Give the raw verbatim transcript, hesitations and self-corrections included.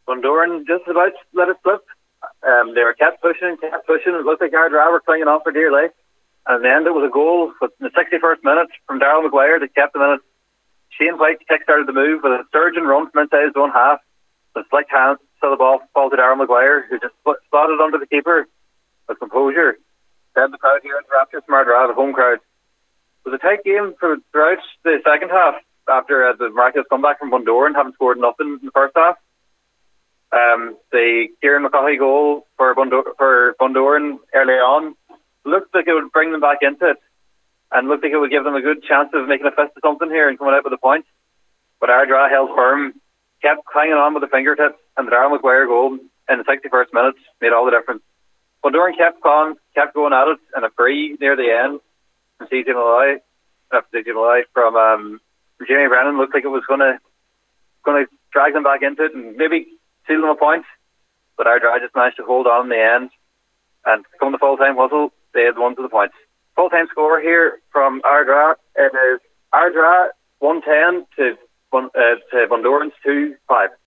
Bundoran just about let it slip. Um, they were kept pushing, kept pushing. It looked like Ardra were clinging on for dear life. And in the end, it was a goal in the sixty-first minute from Daryl Maguire that kept them in it. Shane White kick-started the move with a surging run from inside his own half. The slick hand, so the ball fall to Daryl Maguire, who just slotted under the keeper with composure. Then the crowd here interrupted from Ardra, the home crowd. It was a tight game for throughout the second half after uh, the miraculous comeback from Bundoran, having scored nothing in the first half. Um, the Kieran McCaughey goal for, Bundor- for Bundoran early on looked like it would bring them back into it and looked like it would give them a good chance of making a fist of something here and coming out with a point. But Ardra held firm, kept hanging on with the fingertips, and the Daryl Maguire goal in the sixty-first minute made all the difference. Bundoran kept on, kept going at it, and a free near the end from C J Malloy, not C J Malloy, from um, Jamie Brennan looked like it was going to going to drag them back into it and maybe seal them a point. But Ardra just managed to hold on in the end, and come the full-time whistle, they had won to the points. Full-time score here from Ardra, it is Ardra one ten to, uh, to Bundoran's two five.